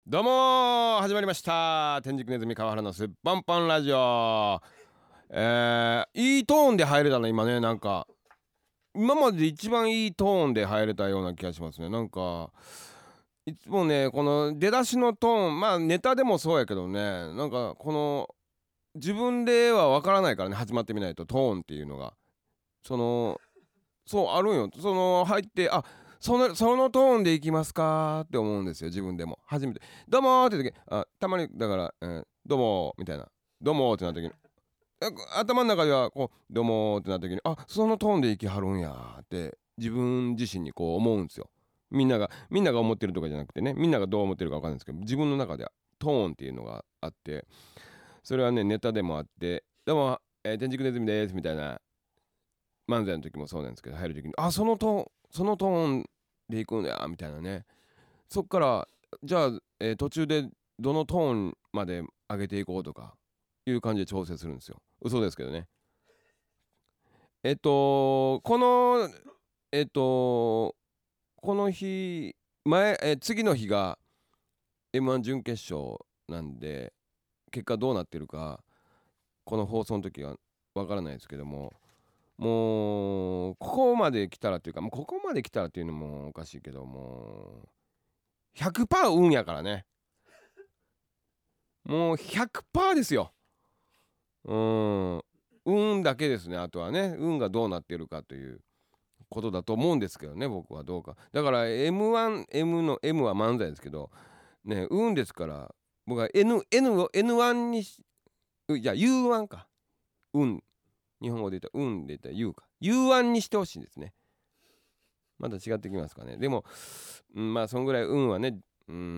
どうも始まりました天竺ネズミ川原のすっぽんぽんラジオ。いいトーンで入れたね今ね。なんか今までで一番いいトーンで入れたような気がしますね。なんかいつもねこの出だしのトーン、まあネタでもそうやけどね、なんかこの自分ではわからないからね、始まってみないとトーンっていうのがそのそうあるんよ。その入ってそのトーンでいきますかって思うんですよ。自分でも初めてどうもーって時、たまにだから、どうもーみたいな、どうもーってなった時に、頭の中ではこうどうもーってなった時に、そのトーンでいきはるんやーって自分自身にこう思うんですよ。みんなが思ってるとかじゃなくてね、みんながどう思ってるか分かんないですけど、自分の中ではトーンっていうのがあって、それはねネタでもあって、どうも、天竺ネズミですみたいな漫才の時もそうなんですけど、入る時にそのトーンでいくんだよみたいなね。そっからじゃあ、途中でどのトーンまで上げていこうとかいう感じで調整するんですよ。嘘ですけどね。このこの日次の日が M1 準決勝なんで、結果どうなってるかこの放送の時はわからないですけども、もうここまで来たらっていうか、もうここまで来たらっていうのもおかしいけど、もう 100% 運やからね。もう 100% ですよ。運だけですね。あとはね、運がどうなってるかということだと思うんですけどね、僕はどうか。だから M1、M の M は漫才ですけどね、運ですから、僕は N を N1 にいや U1 か、運、日本語で言ったら運で言ったら U か、 U1 にしてほしいんですね。また違ってきますかね。でも、まあそんぐらい運はね、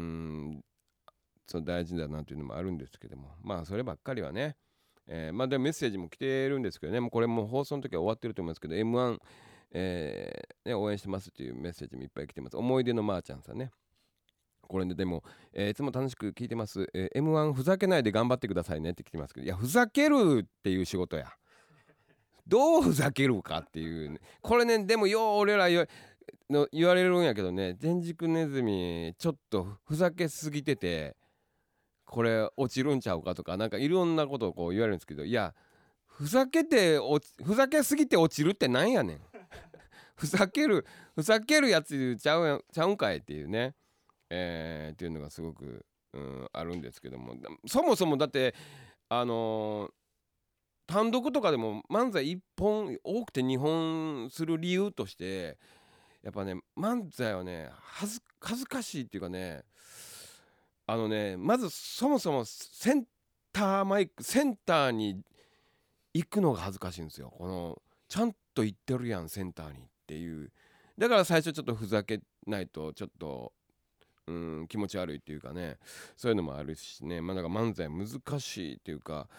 そう大事だなというのもあるんですけども、まあそればっかりはね、まあでもメッセージも来てるんですけどね、もうこれもう放送の時は終わってると思いますけど、 M1、応援してますっていうメッセージもいっぱい来てます。思い出のまーちゃんさんね。これでも、いつも楽しく聞いてます、M1 ふざけないで頑張ってくださいねって来てますけど、いやふざけるっていう仕事や。どうふざけるかっていう、ね、これね、でもよう俺ら言われるんやけどね、天竺ネズミちょっとふざけすぎてて、これ落ちるんちゃうかとか、なんかいろんなことをこう言われるんですけど、いやふざけすぎて落ちるってなんやねん。ふざけるやつちゃうんかいっていうね、っていうのがすごく、あるんですけども、そもそもだってあのー単独とかでも漫才1本多くて2本する理由として、やっぱね漫才はね恥ずかしいっていうかね、まずそもそもセンターに行くのが恥ずかしいんですよ。このちゃんと行ってるやんセンターにっていう。だから最初ちょっとふざけないとちょっと気持ち悪いっていうかね、そういうのもあるしね。まあだから漫才難しいっていうか、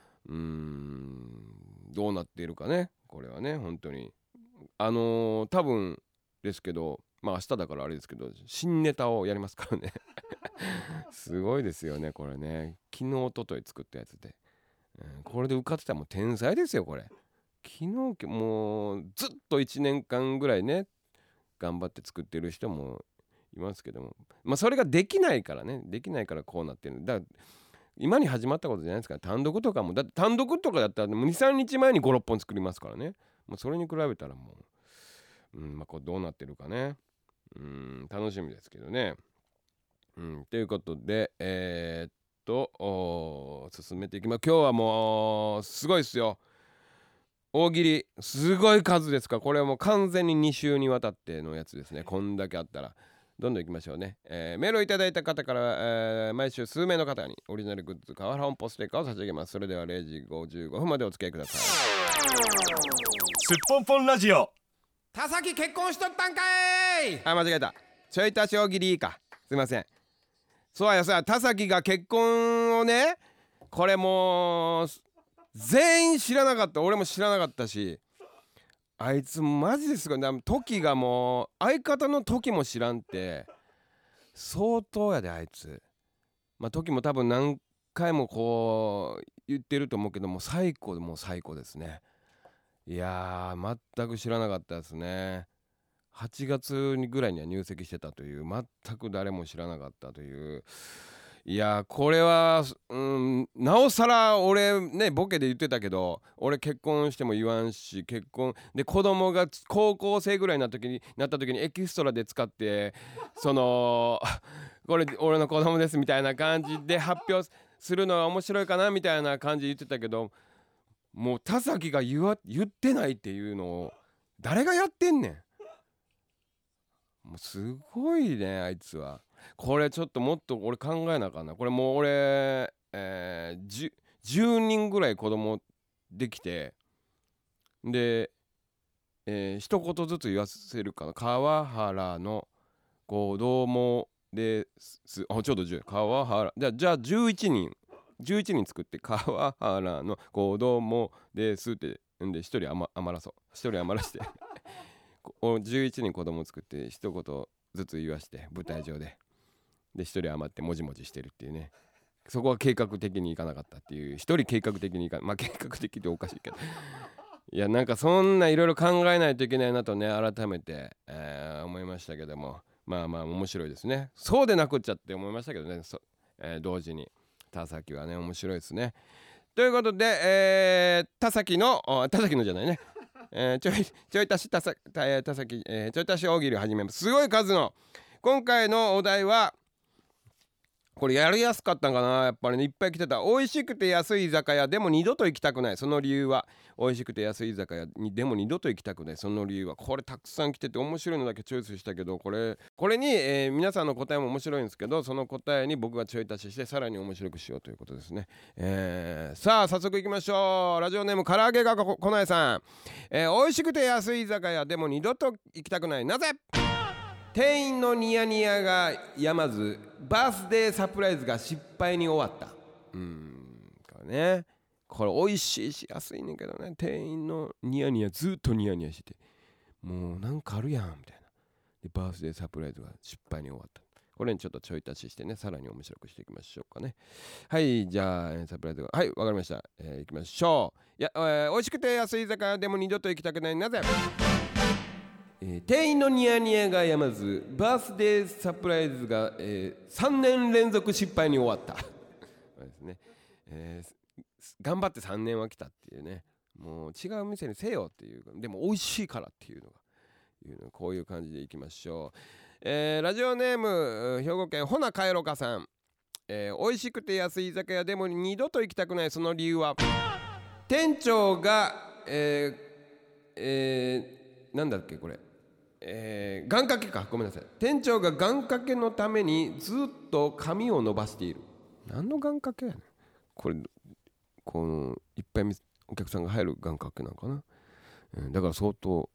どうなっているかねこれはね、本当に多分ですけど、まあ明日だからあれですけど、新ネタをやりますからね。すごいですよねこれね。昨日一昨日作ったやつで、これで受かってたらもう天才ですよこれ。昨日もうずっと1年間ぐらいね頑張って作ってる人もいますけども、まあそれができないからね、できないからこうなってる。だから今に始まったことじゃないですから。単独とかもだって単独とかだったらもう23日前に56本作りますからね。もうそれに比べたらもう、まあこうどうなってるかね、楽しみですけどね。ということで進めていきます。今日はもうすごいですよ。大喜利すごい数ですから、これはもう完全に2週にわたってのやつですね。こんだけあったらどんどんいきましょうね。メールをいただいた方から、毎週数名の方にオリジナルグッズ川原本ポステッカーを差し上げます。それでは0時55分までお付き合いください。 すっぽんぽんラジオ。 田崎結婚しとったんかい。間違えた。ちょい足し大喜利か、すいません。そうやさ、田崎が結婚をね、これもう全員知らなかった。俺も知らなかったし、あいつマジですごい。時がもう相方の時も知らんって相当やであいつ。まあ時も多分何回もこう言ってると思うけども、最高ですね。いやー全く知らなかったですね。 8月ぐらいには入籍してたという、全く誰も知らなかったという。いやこれは、なおさら俺ね、ボケで言ってたけど、俺結婚しても言わんし、結婚で子供が高校生ぐらいになった時にエキストラで使ってそのこれ俺の子供ですみたいな感じで発表するのは面白いかなみたいな感じで言ってたけど、もう田崎が言ってないっていうのを誰がやってんねん。もうすごいね、あいつは。これちょっともっと俺考えなあかんな。これもう俺、10人ぐらい子供できて、で、一言ずつ言わせるかな。川原の子供です。ちょうど10。川原じゃあ11人作って、川原の子供ですってんで、一人余らして11人子供作って一言ずつ言わして、舞台上で一人余ってもじもじしてるっていうね。そこは計画的にいかなかったっていう。一人計画的にいかない、計画的っておかしいけどいやなんかそんないろいろ考えないといけないなとね、改めて、思いましたけども、面白いですね。そうでなくっちゃって思いましたけどね、同時に田崎はね面白いですね。ということで、田崎のじゃないね、ちょい足し田崎、ちょい足し大喜利を始めます。すごい数の。今回のお題はこれやりやすかったんかな、やっぱりね。いっぱい来てた。美味しくて安い居酒屋でも二度と行きたくないその理由は。美味しくて安い居酒屋にでも二度と行きたくないその理由は。これたくさん来てて面白いのだけチョイスしたけど、これに、皆さんの答えも面白いんですけど、その答えに僕がちょい足ししてさらに面白くしようということですね。さあ早速いきましょう。ラジオネーム唐揚げがこないさん、美味しくて安い居酒屋でも二度と行きたくない、なぜ？店員のニヤニヤがやまず、バースデーサプライズが失敗に終わった。これね、これ美味しいし安いねんけどね、店員のニヤニヤずっとニヤニヤしてて、もうなんかあるやんみたいな。でバースデーサプライズが失敗に終わった。これにちょっとちょい足ししてね、さらに面白くしていきましょうかね。はい、じゃあサプライズがはい、わかりました。いきましょう。美味しくて安い居酒屋でも二度と行きたくない、なぜ？店員のニヤニヤがやまず、バースデーサプライズが、3年連続失敗に終わったですね。頑張って3年は来たっていうね。もう違う店にせよっていう、でも美味しいからっていうのがこういう感じでいきましょう。ラジオネーム兵庫県ほな帰ろうかさん、美味しくて安い居酒屋でも二度と行きたくないその理由は、店長が、なんだっけこれ、願掛けか、ごめんなさい。店長が願掛けのためにずっと髪を伸ばしている。何の願掛けやねんこれ。このいっぱいお客さんが入る願掛けなのかな、だから相当、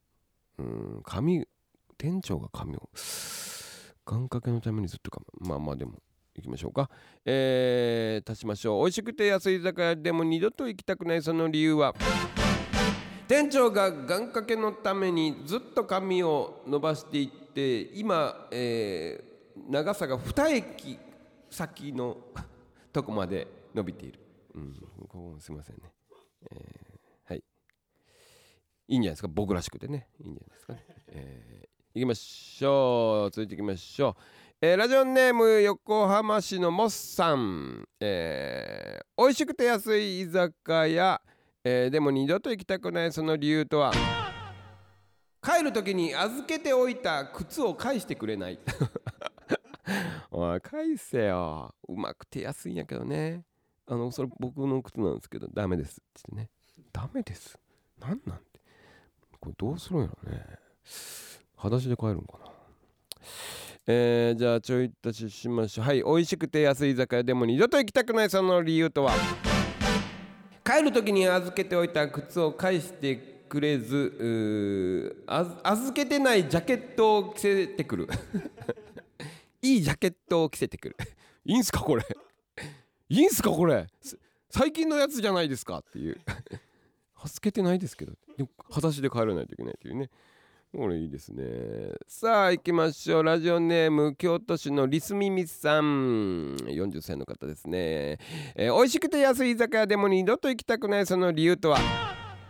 店長が髪を願掛けのためにずっとでも行きましょうか。足しましょう。美味しくて安い居酒屋でも二度と行きたくないその理由は、店長が願掛けのためにずっと髪を伸ばしていって今、長さが2駅先のとこまで伸びている。ここすいませんね。はい、いいんじゃないですか、僕らしくてね、いいんじゃないですかね。いきましょう。続いていきましょう。ラジオネーム横浜市のモッさん、美味しくて安い居酒屋、でも二度と行きたくないその理由とは、帰る時に預けておいた靴を返してくれないおい返せよ。うまくて安いんやけどね。それ僕の靴なんですけどダメですって言ってね。ダメです。なんてこれどうするんやろね。裸足で帰るんかな。じゃあちょい足ししましょう。はい、美味しくて安い居酒屋でも二度と行きたくないその理由とは、帰る時に預けておいた靴を返してくれず、預けてないジャケットを着せてくるいいジャケットを着せてくるいいんすかこれいいんすかこれ、最近のやつじゃないですかっていう預けてないですけど、でも裸足で帰らないといけないっていうね。これいいですね。さあ行きましょう。ラジオネーム京都市のリスミミさん、40歳の方ですね。美味しくて安い居酒屋でも二度と行きたくないその理由とは、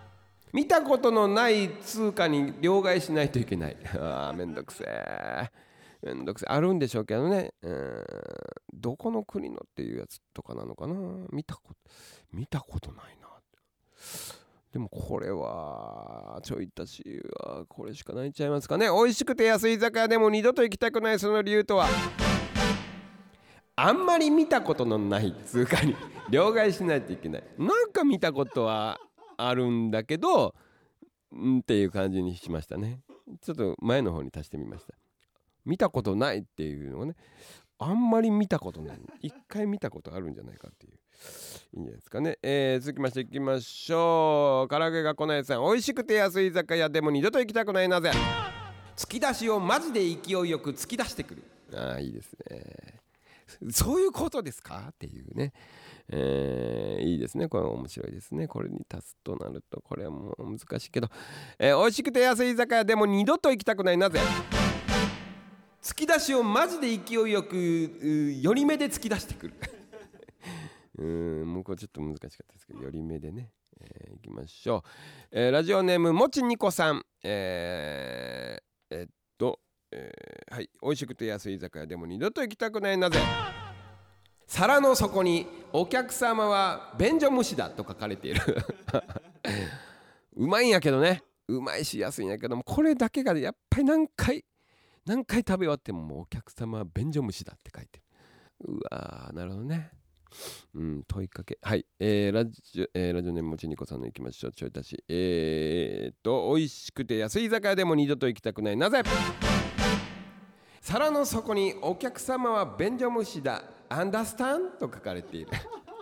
見たことのない通貨に両替しないといけない。めんどくせえ。あるんでしょうけどね。どこの国のっていうやつとかなのかな。見たことないな。でもこれはちょい足しはこれしかないんちゃいますかね。美味しくて安い居酒屋でも二度と行きたくないその理由とは、あんまり見たことのない通貨に両替しないといけない。なんか見たことはあるんだけどっていう感じにしましたね。ちょっと前の方に足してみました。見たことないっていうのをね、あんまり見たことない、一回見たことあるんじゃないかっていう、いいんじゃないですかね。続きましていきましょう。唐揚げがこないさん、美味しくて安い居酒屋でも二度と行きたくない。なぜ？突き出しをマジで勢いよく突き出してくる。いいですね。そういうことですかっていうね。いいですね。これ面白いですね。これに足すとなるとこれはもう難しいけど、美味しくて安い居酒屋でも二度と行きたくない。なぜ？突き出しをマジで勢いよく寄り目で突き出してくる。もうこれちょっと難しかったですけど、寄り目でね、いきましょう。ラジオネームもちにこさん、はい、美味しくて安い居酒屋でも二度と行きたくない。なぜ？皿の底にお客様は便所虫だと書かれている。うまいんやけどね、うまいし安いんやけども、これだけがやっぱり何回食べ終わってももうお客様は便所虫だって書いてる。うわー、なるほどね。問いかけ。はい、ラジオネームもちにこさんのいきましょう。ちょい足し。美味しくて安い居酒屋でも二度と行きたくない。なぜ？皿の底にお客様は便所虫だアンダースタンと書かれている。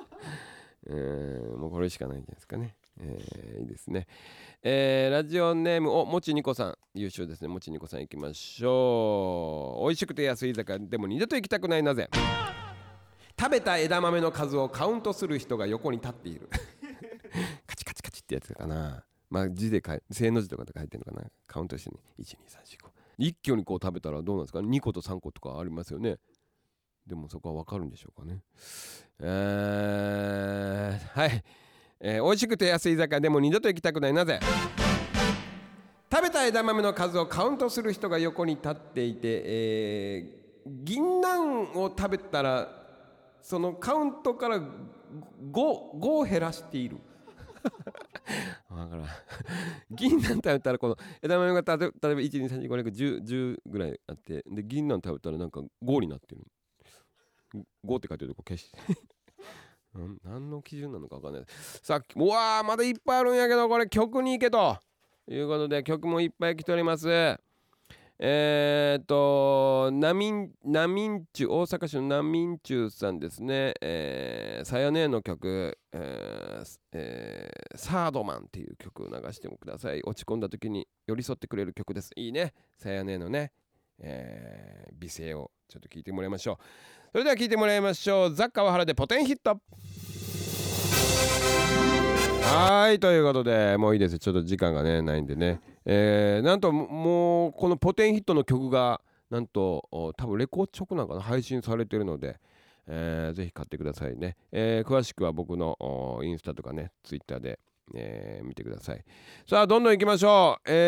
もうこれしかないんじゃないですかね。いいですね。ラジオネームもちにこさん、優秀ですね。もちにこさんいきましょう。美味しくて安い居酒屋でも二度と行きたくない。なぜ？食べた枝豆の数をカウントする人が横に立っている。カチカチカチってやつかな。字で正の字とかで書いてるのかな。カウントしてね、12345、一挙にこう食べたらどうなんですかね。2個と3個とかありますよね。でもそこは分かるんでしょうかね。はい、美味しくて安い居酒屋でも二度と行きたくない。なぜ？食べた枝豆の数をカウントする人が横に立っていて、銀杏を食べたらそのカウントから 5を減らしている。だから銀杏食べたらこの枝豆が例えば 1,2,3,4,5,6,10 ぐらいあって、で銀杏食べたらなんか5になってる。5って書いてるとこ消して何の基準なのか分かんない。さっきうわーまだいっぱいあるんやけど、これ曲に行けということで曲もいっぱい来ております。ナミンチュ、大阪市のナミンチュさんですね。さやねの曲、サードマンっていう曲を流してもください。落ち込んだ時に寄り添ってくれる曲です。いいね、さやねのね、美声をちょっと聞いてもらいましょう。それでは聞いてもらいましょう。ザ・川原でポテンヒット。はい、ということでもういいです。ちょっと時間がねないんでね、なんともうこのポテンヒットの曲がなんと多分レコ直なんかな配信されてるので、ぜひ買ってくださいね。詳しくは僕のインスタとかねツイッターで、見てください。さあどんどん行きましょう。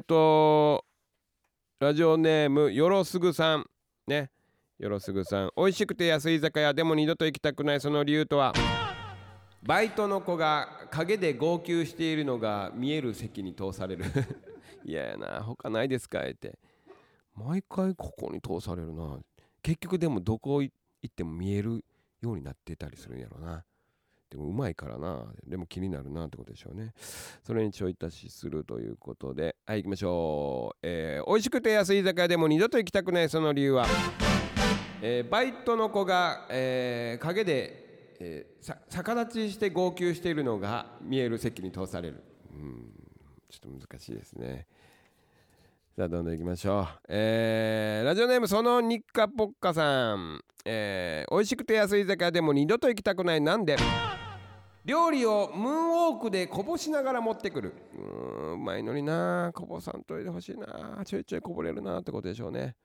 ラジオネームよろすぐさんね。よろすぐさん、美味しくて安い居酒屋でも二度と行きたくないその理由とは、バイトの子が陰で号泣しているのが見える席に通される。嫌やな、他ないですかって毎回ここに通されるな。結局でもどこ行っても見えるようになってたりするんやろな。でもうまいからな。でも気になるなってことでしょうね。それにちょい足しするということで、はい、行きましょう。美味しくて安い居酒屋でも二度と行きたくないその理由は、バイトの子が、陰で、逆立ちして号泣しているのが見える席に通される。ちょっと難しいですね。さあどんどん行きましょう。ラジオネームその日課ポッカさん、美味しくて安い居酒屋でも二度と行きたくない。なんで？料理をムーンウォークでこぼしながら持ってくる。うまいのにな、こぼさんといてほしいな。ちょいちょいこぼれるなってことでしょうね。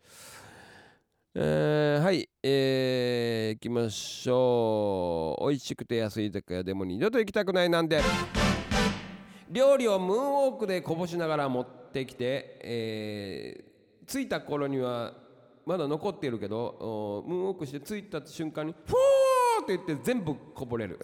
はい、行きましょう。美味しくて安い居酒屋でも二度と行きたくない。なんで？ 料理をムーンウォークでこぼしながら持ってきて、着いた頃にはまだ残っているけど、ムーンウォークして着いた瞬間にフォーって言って全部こぼれる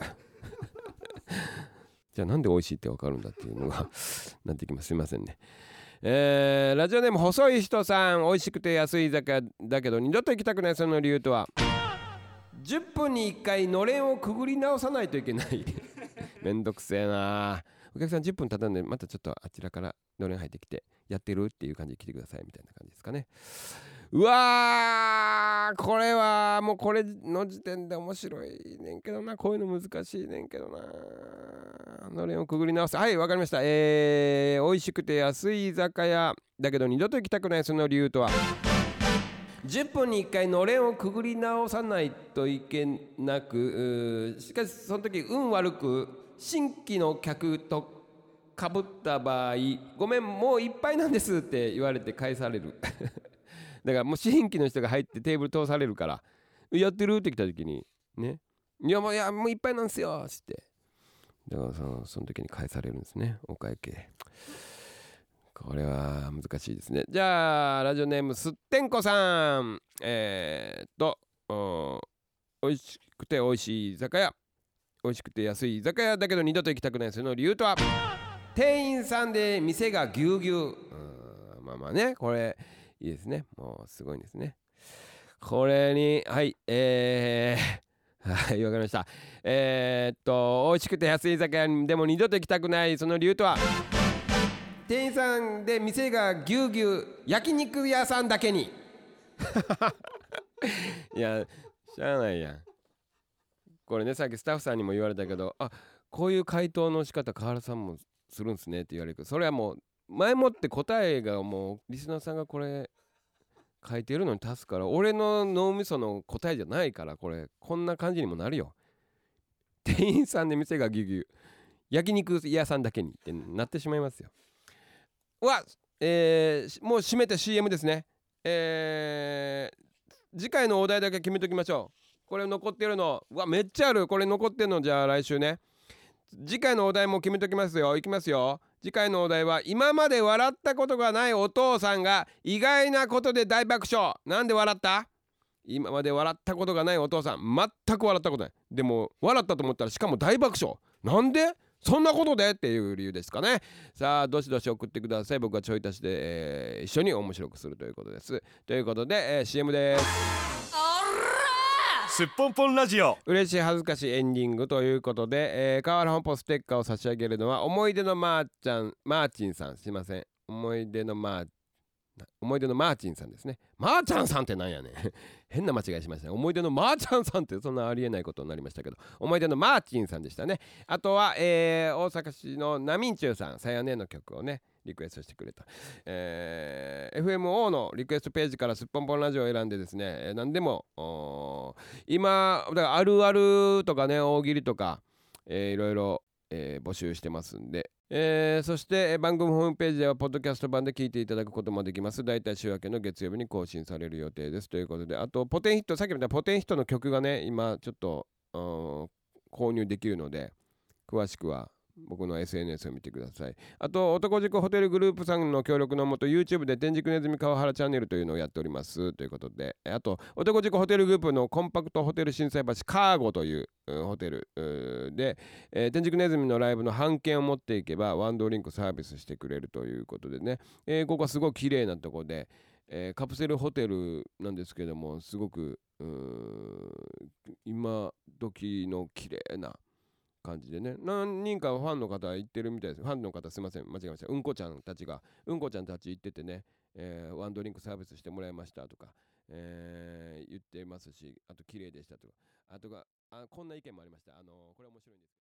じゃあなんで美味しいって分かるんだっていうのがなってきます。すいませんね。ラジオネーム細い人さん、美味しくて安い居酒屋だけど二度と行きたくないその理由とは、10分に1回のれんをくぐり直さないといけないめんどくせえな。お客さん10分経ったんでまたちょっとあちらからのれん入ってきてやってるっていう感じで来てくださいみたいな感じですかね。うわー、これはもうこれの時点で面白いねんけどな。こういうの難しいねんけどな。のれんをくぐり直す。はい、わかりました。美味しくて安い居酒屋だけど二度と行きたくないその理由とは、10分に1回のれんをくぐり直さないといけなく、しかしその時運悪く新規の客とかぶった場合、ごめんもういっぱいなんですって言われて返されるだからもう新規の人が入ってテーブル通されるから、やってるって来た時にね、いやもういっぱいなんですよって、だからその時に返されるんですね、お会計。これは難しいですね。じゃあラジオネームすってんこさん、美味しくて美味しい居酒屋、美味しくて安い居酒屋だけど二度と行きたくないその理由とは、店員さんで店がぎゅうぎゅう。まあまあね、これいいですね。もうすごいんですね。これにはいはい、わかりました。美味しくて安い居酒屋にでも二度と行きたくないその理由とは、店員さんで店がぎゅうぎゅう、焼肉屋さんだけにいやしゃあないやん。これね、さっきスタッフさんにも言われたけど、こういう回答の仕方河原さんもするんすねって言われるけど、それはもう前もって答えがもうリスナーさんがこれ書いてるのに足すから、俺の脳みその答えじゃないから、こんな感じにもなるよ。店員さんで店がぎゅうぎゅう、焼肉屋さんだけにってなってしまいますよ。もう締めて CM ですね。次回のお題だけ決めときましょう。これ残ってるのめっちゃある。これ残ってるのじゃあ来週ね。次回のお題も決めときますよ。いきますよ。次回のお題は、今まで笑ったことがないお父さんが意外なことで大爆笑。なんで笑った？今まで笑ったことがないお父さん、全く笑ったことない。でも笑ったと思ったらしかも大爆笑。なんでそんなことでっていう理由ですかね。さあどしどし送ってください。僕はちょい足しで、一緒に面白くするということです。ということで、CM です。 すっぽんぽんラジオ。 嬉しい恥ずかしいエンディングということで、河原本舗ステッカーを差し上げるのは思い出のマーチンさん。すいません、思い出のマーチンさんですね。マーちゃんさんってなんやねん変な間違いしましたね。思い出のマーちゃんさんってそんなありえないことになりましたけど、思い出のマーチンさんでしたね。あとは、大阪市のナミンチューさん、さやねの曲をねリクエストしてくれた、FMO のリクエストページからすっぽんぽんラジオを選んでですね、何でも今だからあるあるとかね、大喜利とか、いろいろ、募集してますんで、そして、番組ホームページではポッドキャスト版で聞いていただくこともできます。だいたい週明けの月曜日に更新される予定ですということで、あとポテンヒット、さっき言ったポテンヒットの曲がね今ちょっと購入できるので、詳しくは僕の SNS を見てください。あと男塾ホテルグループさんの協力のもと YouTube で天竺ネズミ川原チャンネルというのをやっておりますということで、あと男塾ホテルグループのコンパクトホテル心斎橋カーゴというホテルで、天竺ネズミのライブの半券を持っていけばワンドリンクサービスしてくれるということでね、ここはすごく綺麗なところで、カプセルホテルなんですけども、すごく今時の綺麗な感じでね、何人かファンの方行ってるみたいです。ファンの方すいません、間違えました。うんこちゃんたち行っててね、ワンドリンクサービスしてもらいましたとか、言ってますし、あと綺麗でしたとか、こんな意見もありました。これ面白いんです。